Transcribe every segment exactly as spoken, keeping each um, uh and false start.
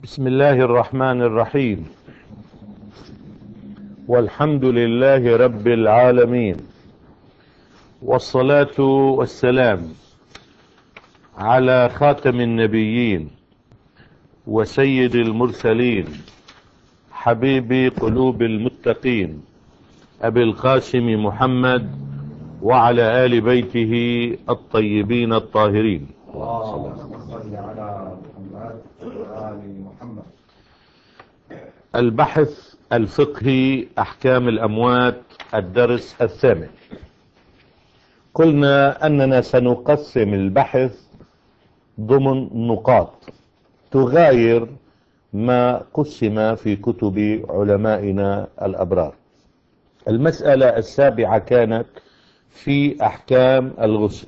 بسم الله الرحمن الرحيم. والحمد لله رب العالمين، والصلاة والسلام على خاتم النبيين وسيد المرسلين، حبيب قلوب المتقين، أبي القاسم محمد وعلى آل بيته الطيبين الطاهرين. اللهم صل على محمد وآل محمد. البحث الفقهي أحكام الأموات، الدرس الثامن. قلنا أننا سنقسم البحث ضمن نقاط تغاير ما قسم في كتب علمائنا الأبرار. المسألة السابعة كانت في أحكام الغسل،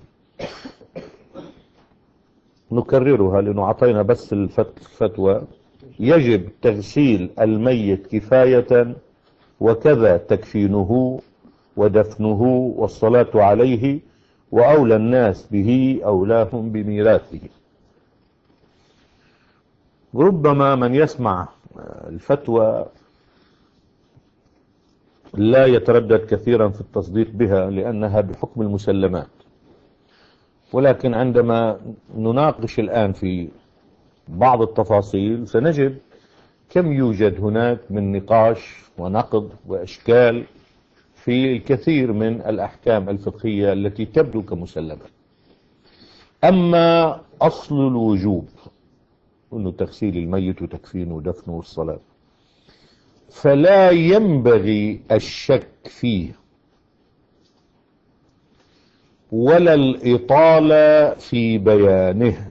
نكررها لأنه عطينا بس الفتوى. يجب تغسيل الميت كفاية، وكذا تكفينه ودفنه والصلاة عليه، وأولى الناس به أولاهم بميراثه. ربما من يسمع الفتوى لا يتردد كثيرا في التصديق بها لأنها بحكم المسلمات، ولكن عندما نناقش الآن في بعض التفاصيل سنجد كم يوجد هناك من نقاش ونقد وإشكال في الكثير من الأحكام الفقهية التي تبدو كمسلمة. أما أصل الوجوب أنه تغسيل الميت وتكفينه ودفنه والصلاة، فلا ينبغي الشك فيه ولا الإطالة في بيانه.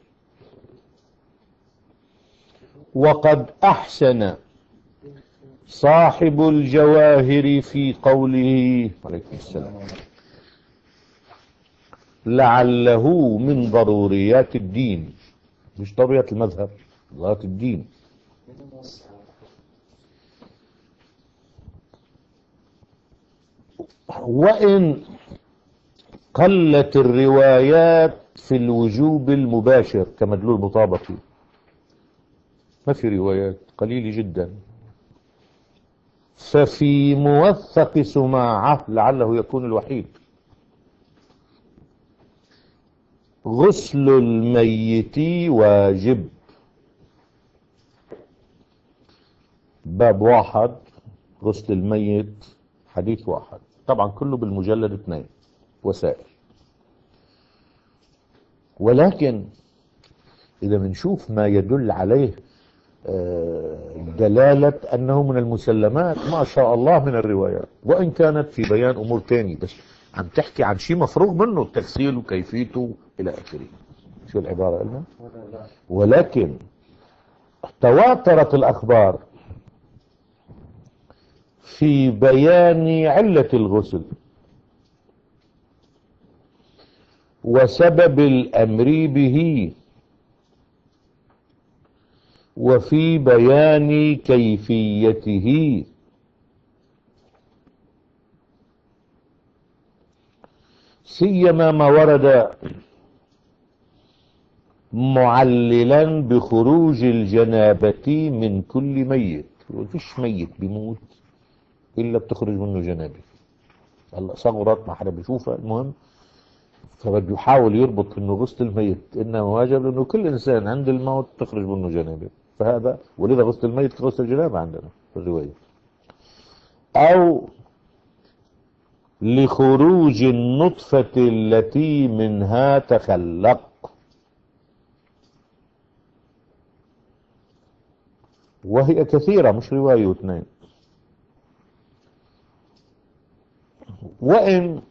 وقد أحسن صاحب الجواهر في قوله عليكم السلام لعله من ضروريات الدين، مش ضروريات المذهب، ضروريات الدين. وإن قلت الروايات في الوجوب المباشر كمدلول مطابقي، ما في روايات، قليلة جدا، ففي موثق سماعة لعله يكون الوحيد غسل الميت واجب. باب واحد غسل الميت، حديث واحد، طبعا كله بالمجلد اثنين وسائل. ولكن إذا بنشوف ما يدل عليه دلالة أنه من المسلمات ما شاء الله من الروايات، وإن كانت في بيان أمور تاني، بس عم تحكي عن شيء مفروغ منه، التغسيل وكيفيته إلى آخره. شو العبارة قلنا؟ ولكن تواترت الأخبار في بيان علة الغسل وسبب الأمر به، وفي بيان كيفيته، سيما ما ورد معللا بخروج الجنابة من كل ميت. فيش ميت بيموت إلا بتخرج منه جنابة، هلا صغرت ما حدا بيشوفها، المهم فبده يحاول يربط انه غسل الميت انه واجب، لانه كل انسان عند الموت تخرج منه جنابه، فهذا ولذا غسل الميت كغسل الجنابه عندنا في الروايه. او لخروج النطفه التي منها تخلق، وهي كثيره مش روايه واثنين. وان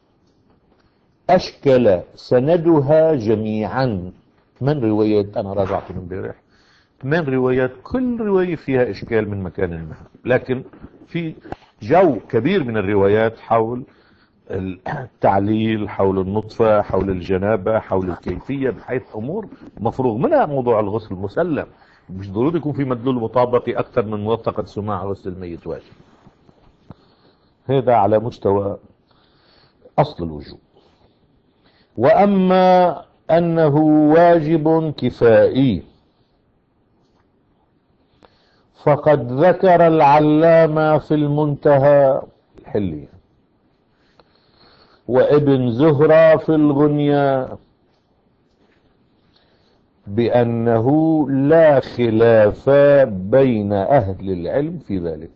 أشكل سندها جميعا، من روايات أنا راجعت من امبارح، من روايات كل رواية فيها إشكال من مكان ما، لكن في جو كبير من الروايات حول التعليل، حول النطفة، حول الجنابة، حول الكيفية، بحيث أمور مفروغ منها موضوع الغسل مسلم، مش ضروري يكون في مدلول مطابقي أكثر من موثقة سماع غسل الميت واجب. هذا على مستوى أصل الوجوب. وأما أنه واجب كفائي فقد ذكر العلامة في المنتهى الحلي وابن زهرة في الغنية بأنه لا خلاف بين أهل العلم في ذلك.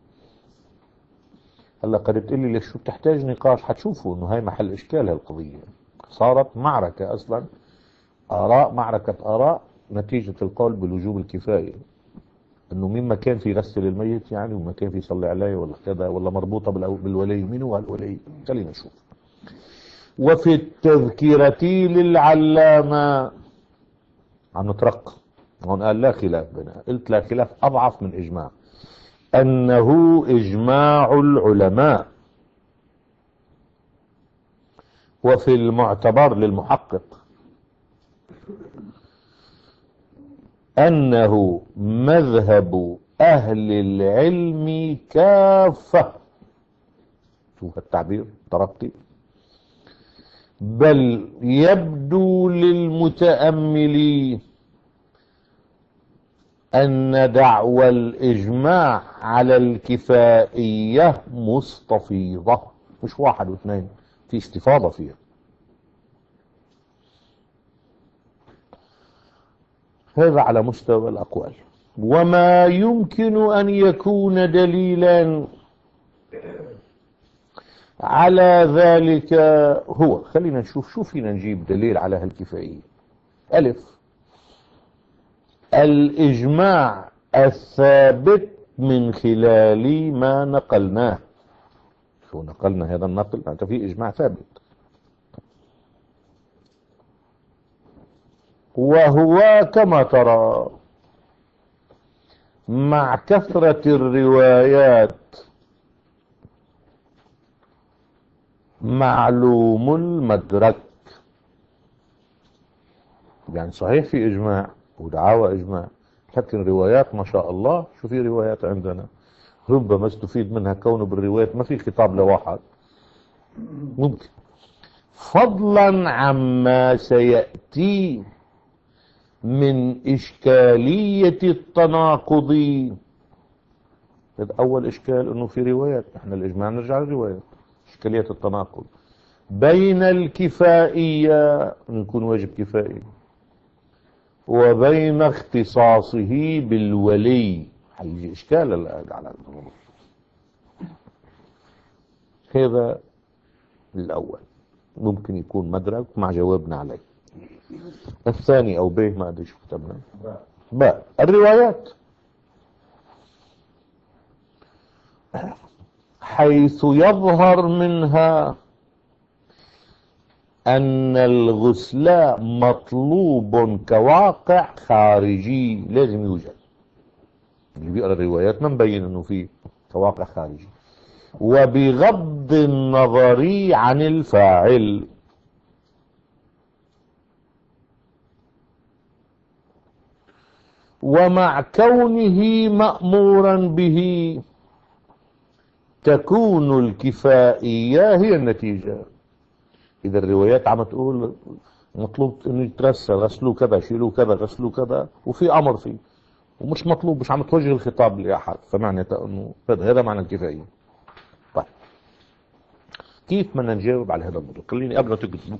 هلا قد تقول لي ليش شو بتحتاج نقاش؟ حتشوفوا انه هاي محل اشكال هالقضية. صارت معركة اصلا، اراء، معركة اراء نتيجة القول بالوجوب الكفاية، انه مين ما كان في يغسل الميت يعني، وما كان في يصلي عليه ولا كذا، ولا مربوطة بالولي. مين هو الولي؟ خلينا نشوف. وفي التذكرة للعلامة عم نترقى هون، قال لا خلاف بنا. قلت لا خلاف اضعف من اجماع، انه اجماع العلماء. وفي المعتبر للمحقق انه مذهب اهل العلم كافة. شوف التعبير ترقي. بل يبدو للمتأملين أن دعوى الإجماع على الكفائية مستفيضة، مش واحد واثنين، في استفاضة فيها. هذا على مستوى الأقوال. وما يمكن أن يكون دليلا على ذلك هو، خلينا نشوف شو فينا نجيب دليل على هالكفائية. ألف، الإجماع الثابت من خلال ما نقلناه. شو نقلنا هذا النقل؟ أنت في إجماع ثابت، وهو كما ترى مع كثرة الروايات معلوم المدرك. يعني صحيح في إجماع ودعاوى إجماع، لكن روايات ما شاء الله. شو في روايات عندنا ربما استفيد منها كونه بالروايات ما في خطاب لواحد ممكن، فضلا عما سيأتي من إشكالية التناقض. هذا أول إشكال، أنه في روايات. إحنا الإجماع نرجع للروايات. إشكالية التناقض بين الكفائية، أن يكون واجب كفائي، وبين اختصاصه بالولي. حيجي إشكال على هذا الأول، ممكن يكون مدرك مع جوابنا عليه. الثاني أو به، ما أدري شو كتبنا. باء الروايات، حيث يظهر منها أن الغسل مطلوب كواقع خارجي لازم يوجد. اللي بيقرأ الروايات ما مبين أنه في كواقع خارجي، وبغض النظر عن الفاعل. ومع كونه مأمورا به تكون الكفائية هي النتيجة. إذا الروايات عم تقول مطلوب إنه يترسل، غسلوا كذا، شيلوا كذا، غسلوا كذا، وفي أمر فيه، ومش مطلوب، مش عم توجه الخطاب لأحد، فمعنى إنه هذا هذا معنى الكفائية. طيب كيف بدنا نجاوب على هذا الموضوع؟ خليني قبل ما تكتبوا.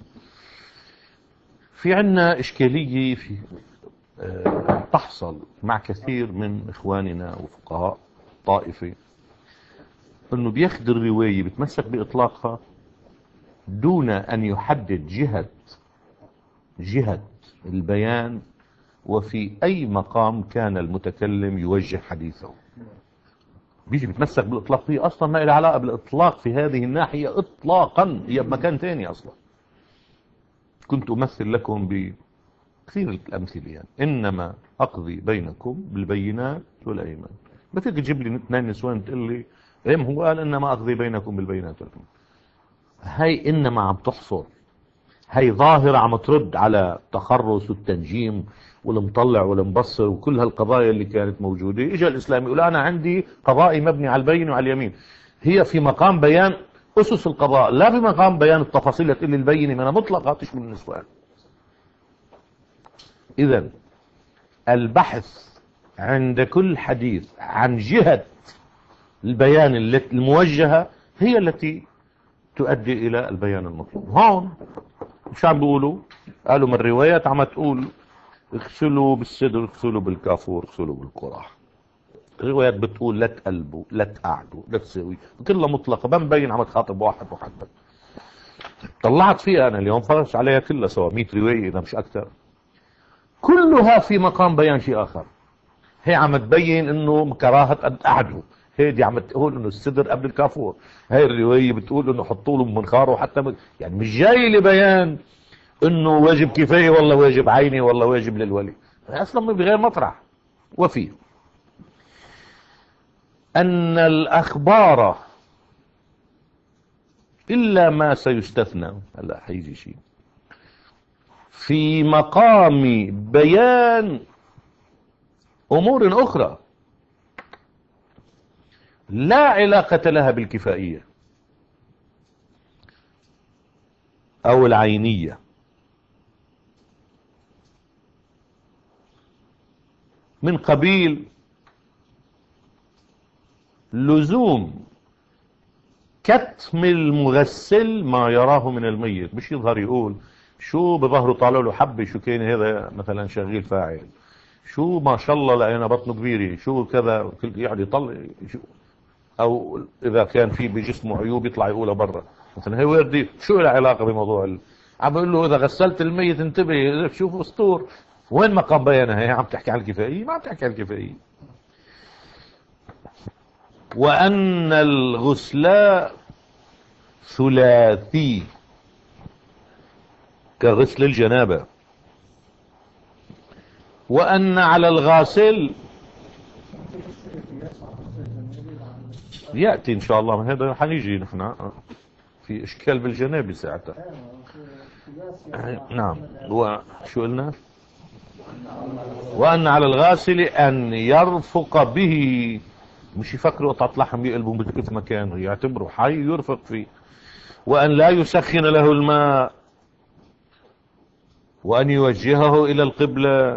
في عنا إشكالية في أه تحصل مع كثير من إخواننا وفقهاء طائفة، إنه بياخد الرواية بتمسك بإطلاقها دون أن يحدد جهة جهة البيان وفي أي مقام كان المتكلم يوجه حديثه. بيجي بيتمسك بالإطلاق، هي أصلا ما لها علاقة بالإطلاق في هذه الناحية إطلاقا، هي بمكان ثاني أصلا. كنت أمثل لكم بكثير الأمثلة يعني. إنما أقضي بينكم بالبينات والأيمان. ما فيك تجيب لي اثنين نسوان تقول لي إيه هو قال إنما أقضي بينكم بالبينات والأيمان. هاي إنما عم تحصر، هاي ظاهرة عم ترد على التخرص والتنجيم والمطلع والمبصر وكل هالقضايا اللي كانت موجودة. إجا الإسلام يقول أنا عندي قضائي مبني على البين وعلى اليمين. هي في مقام بيان أسس القضاء، لا في مقام بيان التفاصيل تقول لي البينة منها مطلقة تشمل النسوان. إذن البحث عند كل حديث عن جهة البيان الموجهة هي التي تؤدي إلى البيان المطلوب. هون مش عم بيقولوا، قالوا من الروايات عم تقول اغسلوا بالسدر، اغسلوا بالكافور، اغسلوا بالقراح. الروايات بتقول لا تقلبوا، لا تقعدوا، لا تسوي، كلها مطلقة. بمبين عم تخاطب واحد محدد. طلعت فيها أنا اليوم، فرش عليها كلها سوا مئة رواية إذا مش أكثر، كلها في مقام بيان شيء آخر. هي عم تبين إنه كراهة أن تقعدوا، هي دي عم تقول إنه السدر قبل الكافور، هاي الرواية بتقول إنه حطوا له منخار حتى م... يعني مش جاي لبيان إنه واجب كفاية والله واجب عيني والله واجب للولي، أصلا بغير مطرح. وفيه أن الأخبار إلا ما سيستثنى، هلا حيجي شيء في مقام بيان أمور أخرى لا علاقة لها بالكفائية أو العينية، من قبيل لزوم كتم المغسل ما يراه من الميت. مش يظهر يقول شو بظهره طالع له حبة، شو كان هذا مثلا شغيل فاعل، شو ما شاء الله لقينا بطنه كبيرة، شو كذا، يعني يطلع شو، او اذا كان في بجسمه عيوب يطلع يقولها برا. مثلا هي وردي شو له علاقة بموضوع ال... عم بقول له اذا غسلت الميت انتبه، شوف اسطور. وين مقام بيانها؟ هي عم تحكي عن الكفائية؟ ما عم تحكي عن الكفائية. وأن الغسل ثلاثي كغسل الجنابة، وأن على الغاسل يأتي إن شاء الله، هذا حنيجي نحن في إشكال بالجنابة ساعتها. نعم. وشو قلنا؟ وأن على الغاسل أن يرفق به، مش يفكروا قطعة لحم يقلبوا بكيف مكانه، يعتبروا حي يرفق فيه. وأن لا يسخن له الماء، وأن يوجهه إلى القبلة،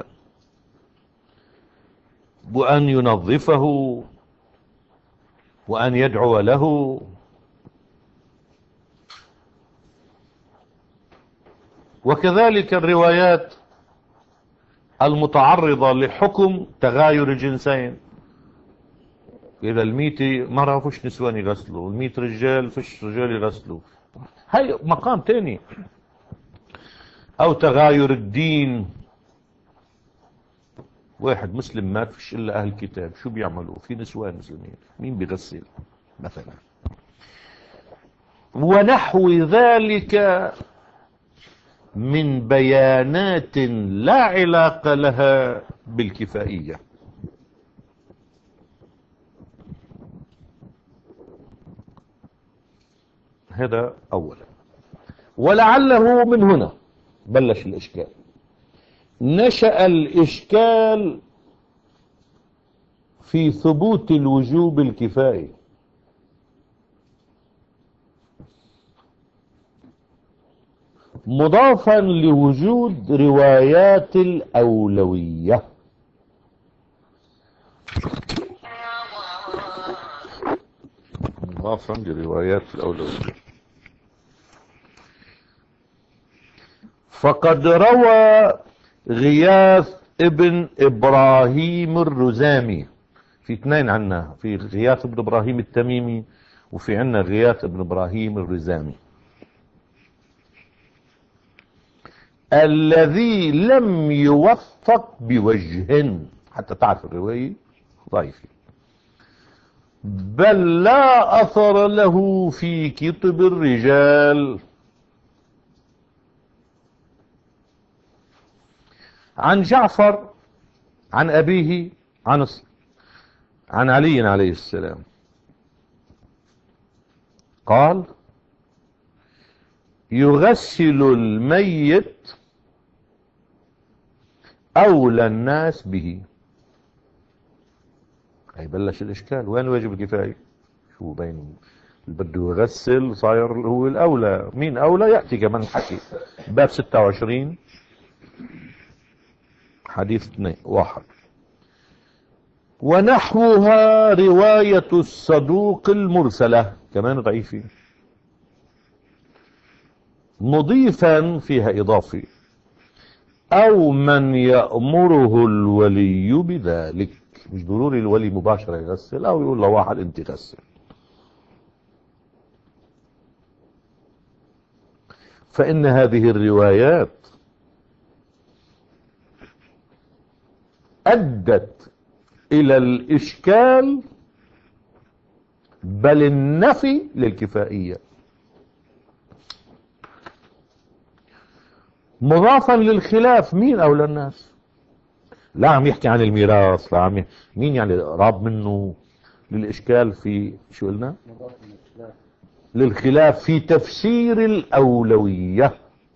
وأن ينظفه، وأن يدعو له. وكذلك الروايات المتعرضة لحكم تغاير الجنسين، إذا الميتة مرة فش نسوان يغسلوا، الميت رجال فش رجال يغسلوا، هاي مقام تاني. أو تغاير الدين، واحد مسلم مات فيش إلا أهل الكتاب، شو بيعملوا؟ في نسوان مسلمين، مين بيغسل مثلا؟ ونحو ذلك من بيانات لا علاقة لها بالكفائية. هذا أولا. ولعله من هنا بلش الإشكال، نشأ الإشكال في ثبوت الوجوب الكفائي، مضافا لوجود روايات الأولوية. مضافا لروايات الأولوية. فقد روى غياث ابن إبراهيم الرزامي، في اثنين عنا، في غياث ابن إبراهيم التميمي وفي عنا غياث ابن إبراهيم الرزامي، الذي لم يوثق بوجه، حتى تعرف الرواية ضعيفة، بل لا أثر له في كتب الرجال، عن جعفر عن أبيه عن عن علي عليه السلام قال: يغسل الميت أولى الناس به. هي بلش الإشكال، وين واجب الكفاية؟ شو بين اللي بده يغسل صاير هو الأولى، مين أولى؟ يأتي كمان حكي باب ستة وعشرين حديث اثنين واحد. ونحوها رواية الصدوق المرسلة كمان ضعيفة، مضيفا فيها إضافي أو من يأمره الولي بذلك. مش ضروري الولي مباشرة يغسل، أو يقول له واحد أنت غسل. فإن هذه الروايات أدت إلى الإشكال، بل النفي للكفائية، مضافا للخلاف. مين أولى الناس؟ لا عم يحكي عن الميراث، لا عم ي... مين يعني راب منه للإشكال في شو قلنا؟ للخلاف في تفسير الأولوية،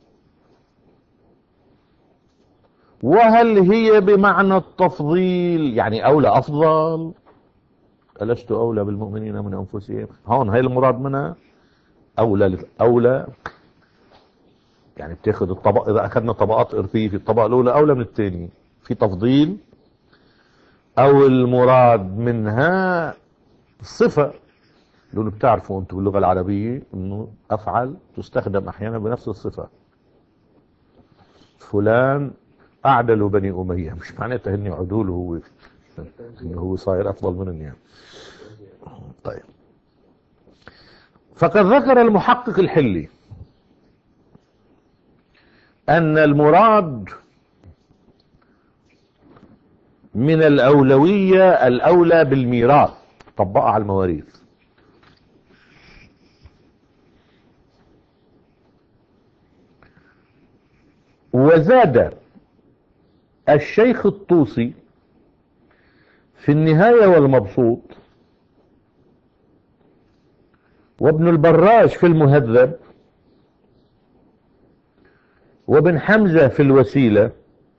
وهل هي بمعنى التفضيل، يعني أولى أفضل؟ ألست أولى بالمؤمنين من أنفسهم؟ هون هي المراد منها أولى أولى، يعني بتاخذ الطبق. إذا أخذنا طبقات إرثية، في الطبقة الأولى أولى من الثانية، في تفضيل، أو المراد منها صفة. لأنه بتعرفوا أنتم باللغة العربية أنه أفعل تستخدم أحيانا بنفس الصفة. فلان أعدل بني أمية، مش معناتها هني عدول هو إنه هو صاير أفضل منهم يعني. طيب، فقد ذكر المحقق الحلي أن المراد من الأولوية الأولى بالميراث، طبقها على المواريث. وزاد الشيخ الطوسي في النهاية والمبسوط، وابن البراج في المهذب، وابن حمزة في الوسيلة،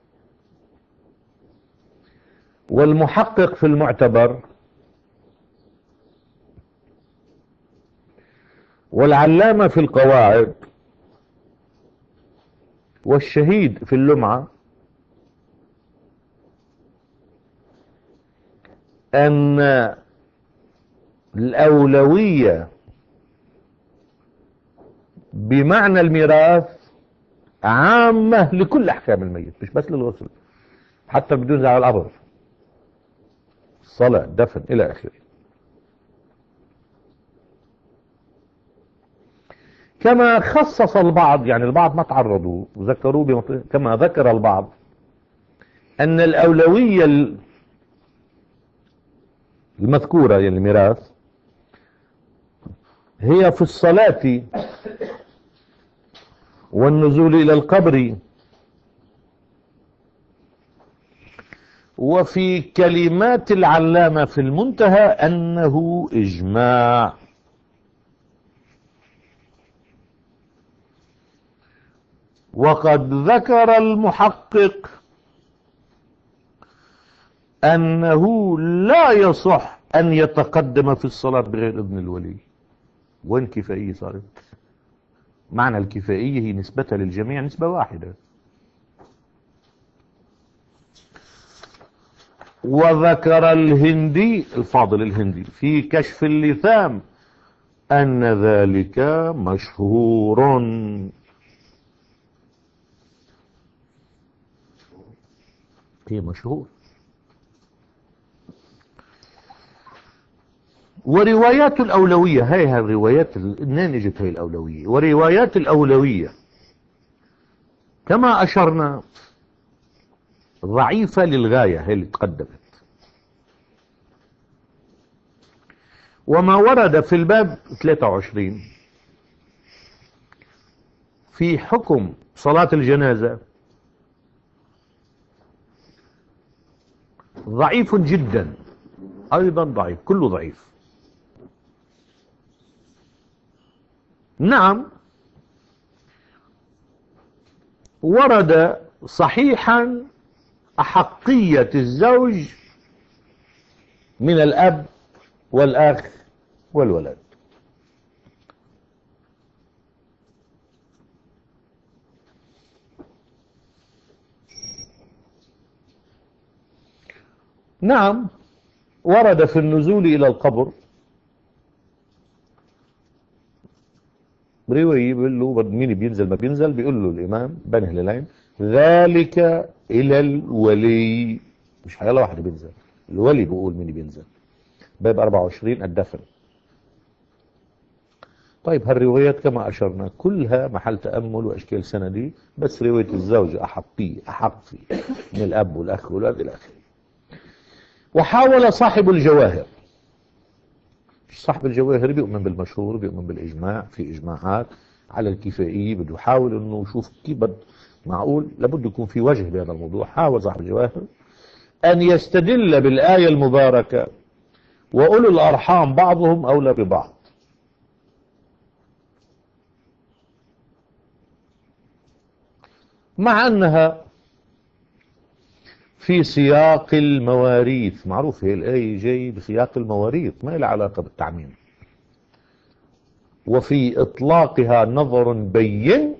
والمحقق في المعتبر، والعلامة في القواعد، والشهيد في اللمعة، أن الأولوية بمعنى الميراث عامة لكل أحكام الميت، مش بس للغسل، حتى بدون زعل القبر، صلاة، دفن، إلى آخره. كما خصص البعض، يعني البعض ما تعرضوا وذكروا بمطلق، كما ذكر البعض أن الأولوية المذكورة يعني الميراث هي في الصلاة والنزول إلى القبر، وفي كلمات العلامة في المنتهى أنه إجماع. وقد ذكر المحقق أنه لا يصح أن يتقدم في الصلاة بغير إذن الولي. وين كفائية صارت؟ معنى الكفائية هي نسبتها للجميع نسبة واحدة. وذكر الهندي الفاضل الهندي في كشف اللثام أن ذلك مشهور. هي مشهور. وروايات الأولوية، هاي الروايات منين اجت هاي الأولوية؟ وروايات الأولوية كما أشرنا ضعيفة للغاية، هي اللي تقدمت. وما ورد في الباب ثلاثة وعشرين في حكم صلاة الجنازة ضعيف جدا، أيضا ضعيف، كله ضعيف. نعم ورد صحيحا أحقية الزوج من الأب والأخ والولد، نعم ورد في النزول إلى القبر رواية بيقول له مين بينزل ما بينزل، بيقول له الإمام بني هلالين ذلك إلى الولي، مش حيالله واحد بينزل، الولي بيقول مين بينزل. باب أربعة وعشرين الدفن. طيب هالروايات كما أشرنا كلها محل تأمل وأشكال سندي، بس رواية الزوج أحقية أحق فيه من الأب والأخ والأولاد إلى آخره. وحاول صاحب الجواهر، صاحب الجواهر بيؤمن بالمشهور، بيؤمن بالإجماع، في إجماعات على الكفائية، بده يحاول إنه يشوف كيف بد معقول لابد يكون في وجه بهذا الموضوع. حاول صاحب الجواهر أن يستدل بالآية المباركة وأولو الأرحام بعضهم أولى ببعض، مع أنها في سياق المواريث. معروف هي الآية جاي بسياق المواريث، ما لها علاقة بالتعميم. وفي إطلاقها نظر بين،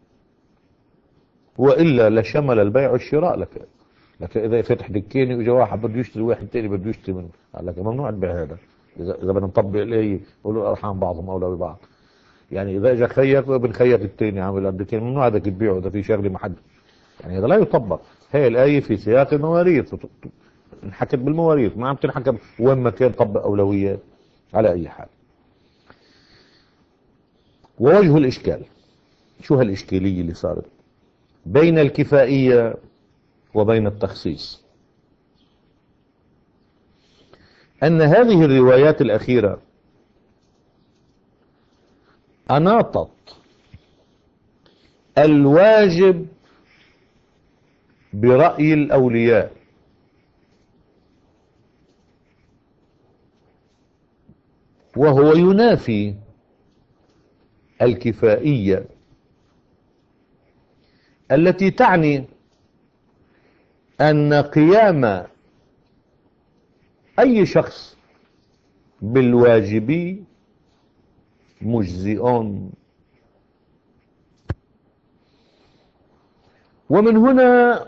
وإلا لشمل البيع والشراء لك. لك إذا فتح دكيني وإجا واحد بده يشتري واحد تاني بده يشتري منه، قال لك ممنوع البيع هذا. إذا إذا بدنا نطبق الآية أولو الأرحام بعضهم أولى ببعض، يعني إذا إجا خيط بنخيط التاني عامل الدكين، ممنوع هذاك تبيعه إذا في شغلة محد، يعني هذا لا يطبق. هي الآية في سياق المواريث، انحكت بالمواريث، ما عم تنحكم وين ما كان طبق أولويات. على أي حال، ووجه الإشكال، شو هالإشكالية اللي صارت بين الكفائية وبين التخصيص؟ أن هذه الروايات الأخيرة أناطت الواجب برأي الأولياء، وهو ينافي الكفائية التي تعني أن قيام أي شخص بالواجب مجزئ. ومن هنا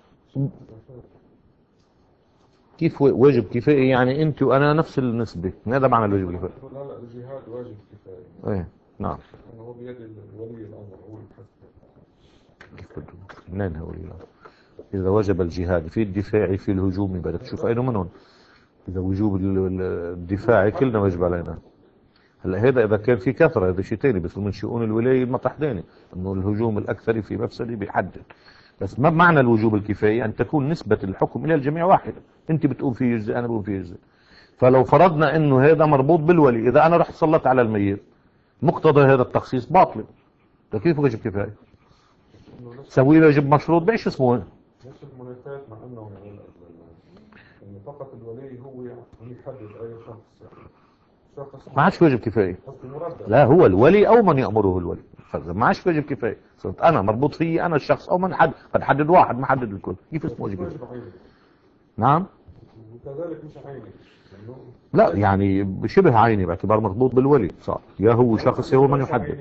كيف واجب كفائي؟ يعني انت وانا نفس النسبة، ماذا معنى الواجب الكفائي؟ لا لا الجهاد واجب كفائي. ايه نعم. هو بيد ولي الامر هو الحسن. كيف بده منين هو ولي الامر؟ اذا وجب الجهاد في الدفاع في الهجوم بدك تشوف اين منهم. اذا وجوب الدفاع كلنا واجب علينا. هلا هذا اذا كان في كثره هذا شيء ثاني، بس من شؤون الولايه المطرح ثاني انه الهجوم الاكثر في مفسده بيحدد. بس ما معنى الوجوب الكفائي؟ ان تكون نسبه الحكم الى الجميع واحده، انت بتقوم فيه جزء انا بقوم فيه جزء. فلو فرضنا انه هذا مربوط بالولي، اذا انا رحت صلت على الميت مقتضى هذا التخصيص باطل. كيف واجب كفائي؟ سوي واجب مشروط بايش اسمه؟ نفس المنافاة مع انه يعني فقط الولي هو يحدد اي شخص. ما عادش واجب كفائي. لا هو الولي او من يأمره الولي، ما عادش واجب كفائي. صرت انا مربوط فيي انا الشخص او من حد، قد حدد واحد ما حدد الكل. كيف اسمه واجب كفائي؟ نعم. وكذلك مش عيني. لا يعني شبه عيني باعتبار مربوط بالولي صار، يا هو شخص يا هو من يحدد.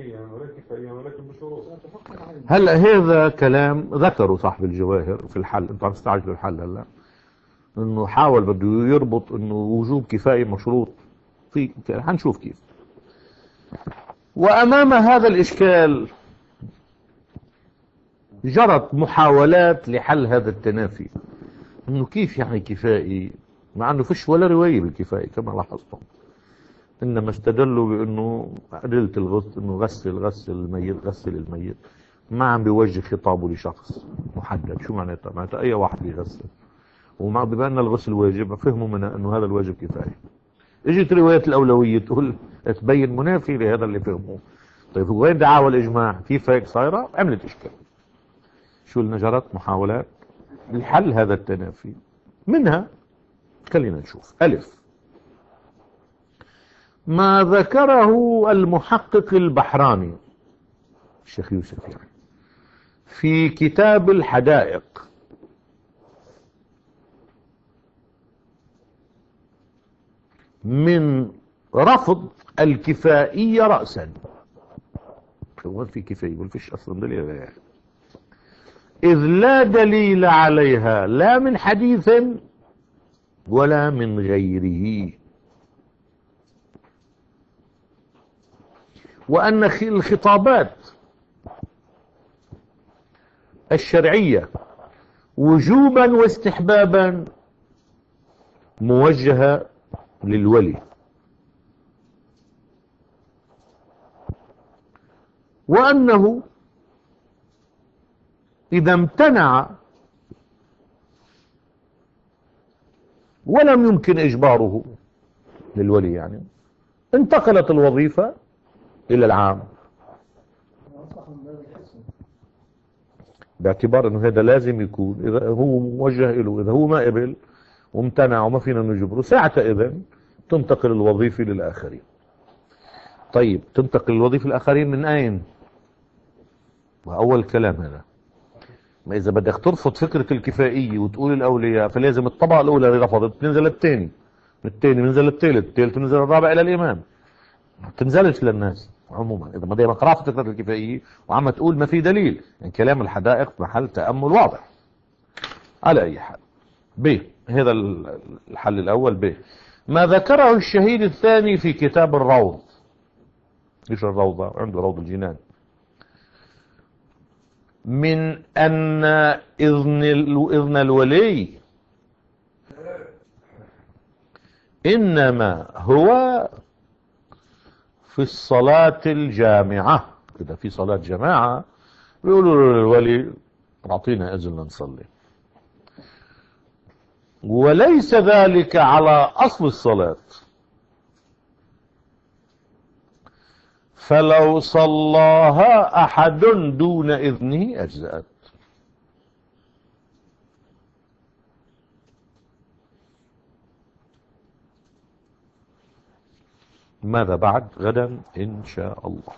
هلا هذا كلام ذكره صاحب الجواهر في الحل، انتوا عم تستعجلوا الحل هلا، انه حاول بده يربط انه وجوب كفائي مشروط في، هنشوف كيف. وامام هذا الاشكال جرت محاولات لحل هذا التنافي، انه كيف يعني كفائي مع انه فيش ولا رواية بالكفائي كما لاحظتم، انما استدلوا بانه أدلة الغسل، انه غسل غسل الميت غسل الميت، ما عم بيوجه خطابه لشخص محدد. شو معناتها؟ معناتها اي واحد بيغسل، ومع بما ان الغسل واجب فهموا منها انه هذا الواجب كفاية. اجت رواية الاولوية تقول تبين منافي لهذا اللي فهموه. طيب وين دعاوى الاجماع؟ كيف هيك صايرة؟ عملت اشكال. شو اللي جرت محاولات لحل هذا التنافي، منها خلينا نشوف. ألف، ما ذكره المحقق البحراني الشيخ يوسف يعني في كتاب الحدائق من رفض الكفائية رأسا. هو في كفاية يقول فيش أصلا دليل عليها، إذ لا دليل عليها لا من حديث ولا من غيره. وأن الخطابات الشرعية وجوبا واستحبابا موجهة للولي، وأنه إذا امتنع ولم يمكن إجباره للولي، يعني انتقلت الوظيفة إلى العام، باعتبار أنه هذا لازم يكون إذا هو موجه له، إذا هو ما قبل وامتنع وما فينا نجبره ساعتها تنتقل الوظيفة للآخرين. طيب تنتقل الوظيفة للآخرين من أين؟ وأول كلام هذا، ما إذا بدك ترفض فكرة الكفائية وتقول الأولياء فلازم الطبقة الأولى اللي رفضت تنزل الثاني، من الثاني بنزل الثالث، الثالث بنزل الرابع إلى الإمام، ما تنزلش للناس عموما. إذا ما دايما قرأت فكرة الكفائية وعم تقول ما في دليل، يعني كلام الحدائق محل تأمل واضح. على أي حال، ب هذا الحل الأول. ب ما ذكره الشهيد الثاني في كتاب الروض. ايش الروضة؟ عنده روض الجنان، من أن إذن إذن الولي إنما هو في الصلاة الجامعة. إذا في صلاة جماعة بيقولوا للولي أعطينا إذن نصلي، وليس ذلك على أصل الصلاة، فلو صلاها أحد دون إذنه أجزأت. ماذا بعد؟ غدا إن شاء الله.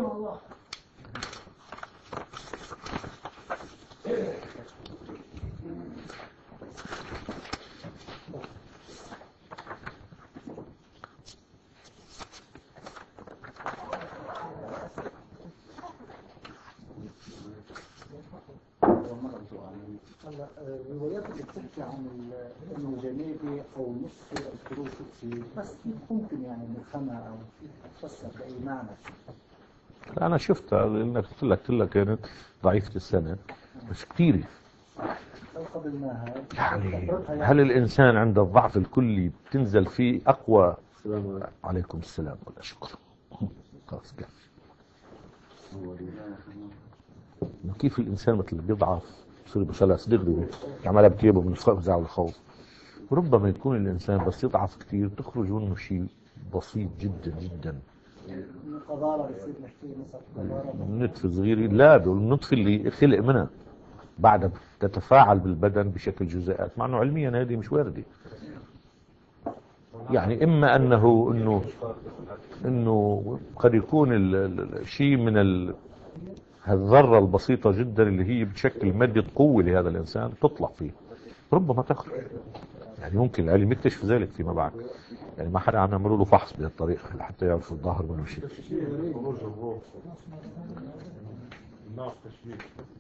الروايات اللي بتحكي عن انه جنابي او نصف الخروج في بس ممكن يعني نفهمها او تفسر باي معنى. انا شفتها لان قلت لك قلت لك كانت ضعيفه السند بس كثير. لو قبلناها يعني هل الانسان عند الضعف الكلي بتنزل فيه اقوى؟ عليكم السلام ولا شكرا. خلاص كيف كيف الانسان مثل بيضعف بصير بشلس دغري عمالها بتجيبه من فزع والخوف. وربما يكون الانسان بس يضعف كثير تخرج منه شيء بسيط جدا جدا. قذاره بصير نحكي مثلا نطفه صغير، لا النطفه اللي خلق منها بعدها تتفاعل بالبدن بشكل جزيئات، مع انه علميا هذه مش وارده. يعني اما انه انه انه قد يكون الشيء من ال هالذرة البسيطة جدا اللي هي بتشكل مادة قوة لهذا الإنسان تطلع فيه، ربما تخرج. يعني ممكن العلم يكتشف ذلك فيما بعد، يعني ما حدا عم يعملوا له فحص بهالطريقة لحتى يعرفوا الظاهر منه شيء. خروج الروح الناس تشبيه.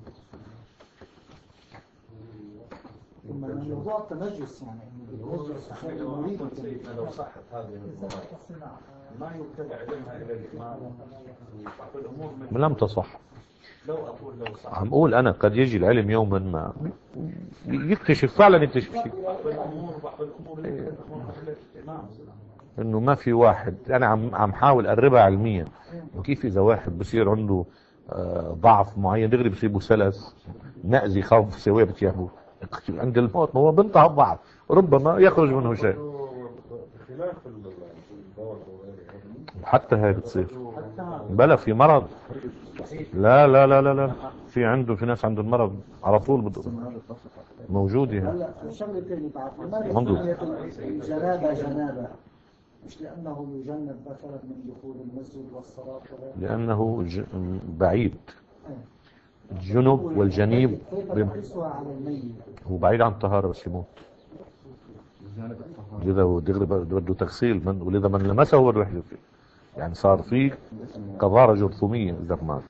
ثم موضوع التنجس، يعني التنجس المريض لو صحت هذه الموضوع ما يبتدع علمها الى الامور لم تصح. لو اقول لو صح عم اقول انا قد يجي العلم يوما ما يكتشف فعلا يكتشف شيء الامور بعض الامور نعم انه ما في واحد. انا عم عم حاول اقربها علميا، وكيف اذا واحد بصير عنده آه ضعف معين دغري بصيبه سلس نأزي خوف سويه بتيابه عند الموت، ما هو بنتهى الضعف ربما يخرج منه شيء. خلاف الدواء حتى هاي بتصير بلا في مرض. لا لا لا لا لا في عنده في ناس عنده المرض على طول بد... موجود يعني. هلا شغله ثانيه بعد لماذا الجنابه جنابه؟ مش لانه يجنب مثلا من دخول المسجد والصلاه ولا لانه ج... بعيد. الجنب والجنيب هو بعيد عن الطهاره بس يموت، لذا هو دغري بده تغسيل من، ولذا من لمسه هو بده يحجب فيه، يعني صار فيه كظاره جرثوميه اذا ما